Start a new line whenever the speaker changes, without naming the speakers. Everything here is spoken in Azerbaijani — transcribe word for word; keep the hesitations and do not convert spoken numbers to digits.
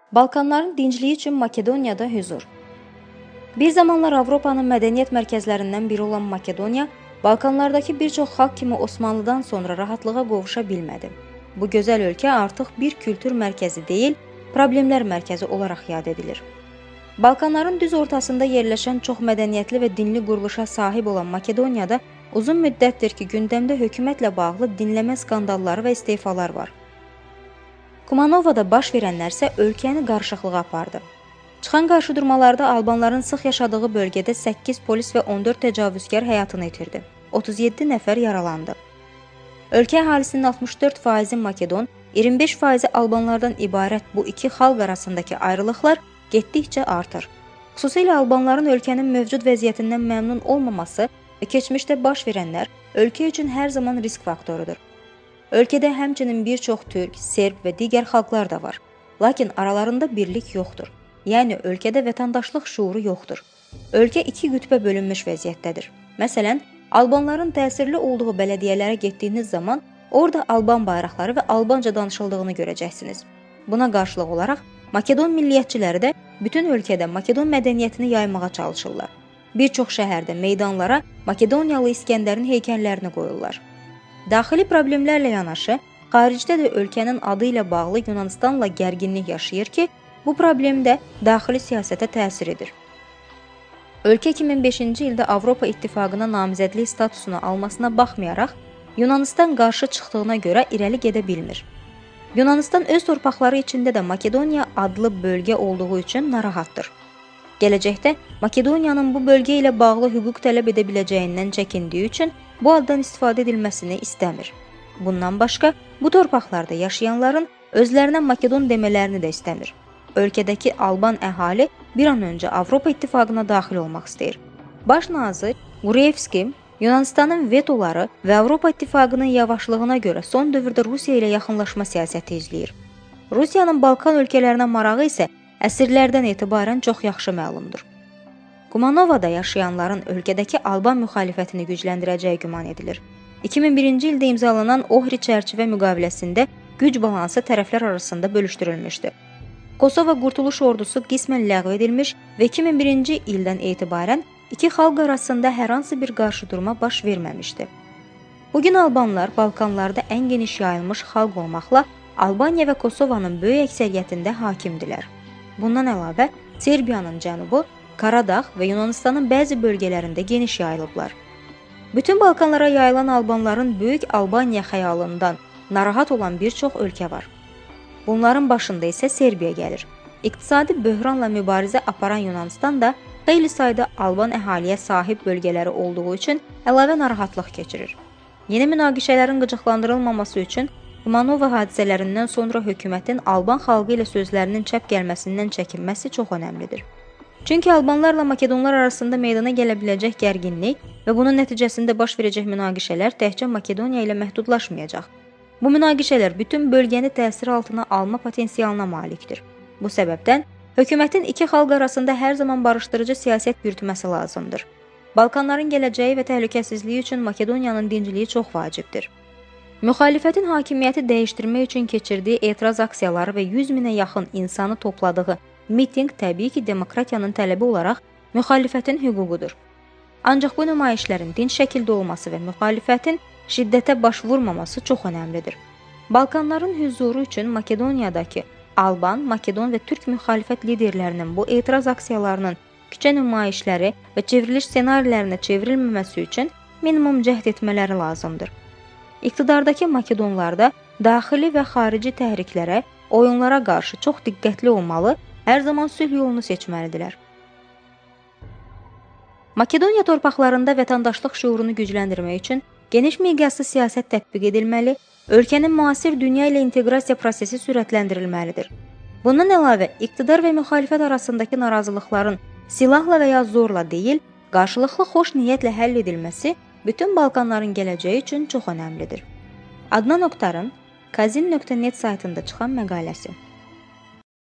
Balkanların dincliyi üçün Makedoniyada hüzur. Bir zamanlar Avropanın mədəniyyət mərkəzlərindən biri olan Makedoniya, Balkanlardakı bir çox xalq kimi Osmanlıdan sonra rahatlığa qovuşa bilmədi. Bu gözəl ölkə artıq bir kültür mərkəzi deyil, problemlər mərkəzi olaraq yad edilir. Balkanların düz ortasında yerləşən çox mədəniyyətli və dinli quruluşa sahib olan Makedoniyada uzun müddətdir ki, gündəmdə hökumətlə bağlı dinləmə skandalları və istefalar var. Kumanovada baş verənlərsə ölkəni qarışıqlığa apardı. Çıxan qarşıdurmalarda albanların sıx yaşadığı bölgədə səkkiz polis və on dörd təcavüzkar həyatını itirdi. otuz yeddi nəfər yaralandı. Ölkə əhalisinin altmış dörd faizi Makedon, iyirmi beş faizi albanlardan ibarət bu iki xalq arasındakı ayrılıqlar getdikcə artır. Xüsusilə albanların ölkənin mövcud vəziyyətindən məmnun olmaması və keçmişdə baş verənlər ölkə üçün hər zaman risk faktorudur. Ölkədə həmçinin bir çox türk, serb və digər xalqlar da var. Lakin aralarında birlik yoxdur. Yəni, ölkədə vətəndaşlıq şuuru yoxdur. Ölkə iki qütbə bölünmüş vəziyyətdədir. Məsələn, albanların təsirli olduğu bələdiyyələrə getdiyiniz zaman orada alban bayraqları və albanca danışıldığını görəcəksiniz. Buna qarşılıq olaraq, Makedon milliyyətçiləri də bütün ölkədə Makedon mədəniyyətini yaymağa çalışırlar. Bir çox şəhərdə meydanlara Makedoniyalı İskəndərin heykəllərini qoyurlar. Daxili problemlərlə yanaşı, xaricdə də ölkənin adı ilə bağlı Yunanistanla gərginlik yaşayır ki, bu problem də daxili siyasətə təsir edir. Ölkə iki min beşinci ildə Avropa İttifaqına namizədlik statusunu almasına baxmayaraq, Yunanistan qarşı çıxdığına görə irəli gedə bilmir. Yunanistan öz torpaqları içində də Makedoniya adlı bölgə olduğu üçün narahatdır. Gələcəkdə Makedoniyanın bu bölgə ilə bağlı hüquq tələb edə biləcəyindən çəkindiyi üçün bu addan istifadə edilməsini istəmir. Bundan başqa, bu torpaqlarda yaşayanların özlərinə Makedon demələrini də istəmir. Ölkədəki alban əhali bir an öncə Avropa İttifaqına daxil olmaq istəyir. Baş nazir Qurevski, Yunanistanın vetoları və Avropa İttifaqının yavaşlığına görə son dövrdə Rusiya ilə yaxınlaşma siyasəti izləyir. Rusiyanın Balkan ölkələrinə marağı isə əsrlərdən etibarən çox yaxşı məlumdur. Kumanovada yaşayanların ölkədəki alban müxalifətini gücləndirəcəyi güman edilir. iki min birinci ildə imzalanan Ohri çərçivə müqaviləsində güc balansı tərəflər arasında bölüşdürülmüşdü. Kosova Qurtuluş Ordusu qismən ləğv edilmiş və iki min birinci ildən etibarən iki xalq arasında hər hansı bir qarşıdurma baş verməmişdi. Bugün albanlar Balkanlarda ən geniş yayılmış xalq olmaqla Albaniya və Kosovanın böyük əksəriyyətində hakimdilər. Bundan əlavə, Serbiyanın cənubu, Qaradağ və Yunanistanın bəzi bölgələrində geniş yayılıblar. Bütün Balkanlara yayılan albanların böyük Albaniya xəyalından narahat olan bir çox ölkə var. Bunların başında isə Serbiya gəlir. İqtisadi böhranla mübarizə aparan Yunanistan da xeyli sayda alban əhaliyə sahib bölgələri olduğu üçün əlavə narahatlıq keçirir. Yeni münaqişələrin qıcıqlandırılmaması üçün Kumanova hadisələrindən sonra hökumətin alban xalqı ilə sözlərinin çəp gəlməsindən çəkinməsi çox önəmlidir. Çünki albanlarla Makedonlar arasında meydana gələ biləcək gərginlik və bunun nəticəsində baş verəcək münaqişələr təkcə Makedoniya ilə məhdudlaşmayacaq. Bu münaqişələr bütün bölgəni təsir altına alma potensialına malikdir. Bu səbəbdən hökumətin iki xalq arasında hər zaman barışdırıcı siyasət yürütməsi lazımdır. Balkanların gələcəyi və təhlükəsizliyi üçün Makedoniyanın dincliyi çox vacibdir. Müxalifətin hakimiyyəti dəyişdirmək üçün keçirdiyi etiraz aksiyaları və yüz minə yaxın insanı topladığı miting təbii ki, demokratiyanın tələbi olaraq müxalifətin hüququdur. Ancaq bu nümayişlərin dinc şəkildə olması və müxalifətin şiddətə baş vurmaması çox önəmlidir. Balkanların hüzuru üçün Makedoniyadakı Alban, Makedon və Türk müxalifət liderlərinin bu etiraz aksiyalarının küçə nümayişləri və çevriliş ssenarilərinə çevrilməməsi üçün minimum cəhd etmələri lazımdır. İqtidardakı Makedonlar da daxili və xarici təhriklərə, oyunlara qarşı çox diqqətli olmalı, hər zaman sülh yolunu seçməlidirlər. Makedoniya torpaqlarında vətəndaşlıq şuurunu gücləndirmək üçün geniş miqyaslı siyasət tətbiq edilməli, ölkənin müasir dünya ilə inteqrasiya prosesi sürətləndirilməlidir. Bundan əlavə, iqtidar və müxalifət arasındakı narazılıqların silahla və ya zorla deyil, qarşılıqlı xoş niyyətlə həll edilməsi bütün Balkanların gələcəyi üçün çox önəmlidir. Adnan Oktarın kazin nöqtə net saytında çıxan məqaləsi.